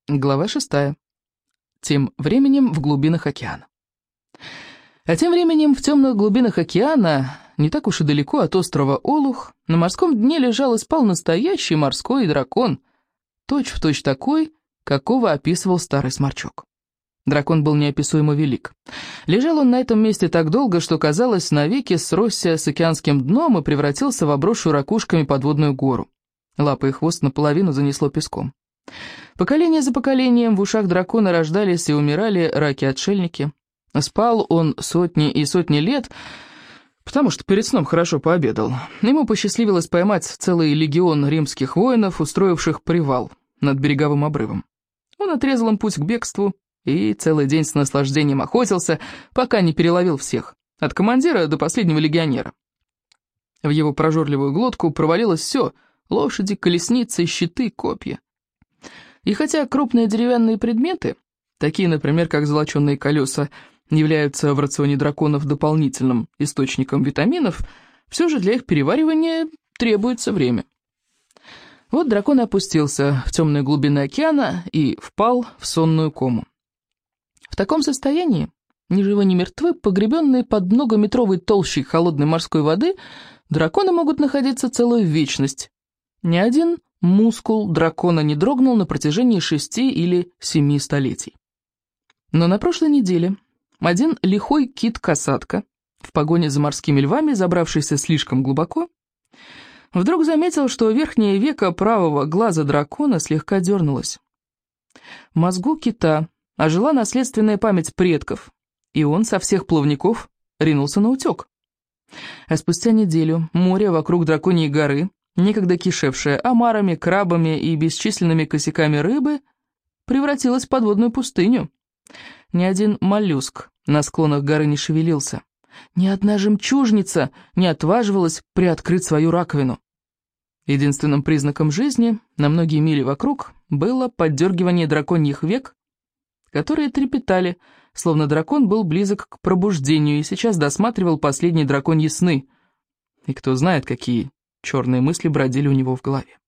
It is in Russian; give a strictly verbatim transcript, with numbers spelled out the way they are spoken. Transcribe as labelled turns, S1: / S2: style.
S1: Глава шестая. Тем временем в глубинах океана. А тем временем в темных глубинах океана, не так уж и далеко от острова Олух, на морском дне лежал и спал настоящий морской дракон, точь-в-точь такой, какого описывал старый сморчок. Дракон был неописуемо велик. Лежал он на этом месте так долго, что, казалось, навеки сросся с океанским дном и превратился в обросшую ракушками подводную гору. Лапы и хвост наполовину занесло песком. Поколение за поколением в ушах дракона рождались и умирали раки-отшельники. Спал он сотни и сотни лет, потому что перед сном хорошо пообедал. Ему посчастливилось поймать целый легион римских воинов, устроивших привал над береговым обрывом. Он отрезал им путь к бегству и целый день с наслаждением охотился, пока не переловил всех, от командира до последнего легионера. В его прожорливую глотку провалилось все — лошади, колесницы, щиты, копья. И хотя крупные деревянные предметы, такие, например, как золоченые колеса, являются в рационе драконов дополнительным источником витаминов, все же для их переваривания требуется время. Вот дракон опустился в темные глубины океана и впал в сонную кому. В таком состоянии, ни живы, ни мертвы, погребенные под многометровой толщей холодной морской воды, драконы могут находиться целую вечность. Ни один мускул дракона не дрогнул на протяжении шести или семи столетий. Но на прошлой неделе один лихой кит-касатка, в погоне за морскими львами, забравшийся слишком глубоко, вдруг заметил, что верхнее веко правого глаза дракона слегка дернулось. В мозгу кита ожила наследственная память предков, и он со всех плавников ринулся на утек. А спустя неделю море вокруг драконьей горы, некогда кишевшее омарами, крабами и бесчисленными косяками рыбы, превратилось в подводную пустыню. Ни один моллюск на склонах горы не шевелился, ни одна жемчужница не отваживалась приоткрыть свою раковину. Единственным признаком жизни на многие мили вокруг было поддергивание драконьих век, которые трепетали, словно дракон был близок к пробуждению и сейчас досматривал последние драконьи сны. И кто знает, какие черные мысли бродили у него в голове.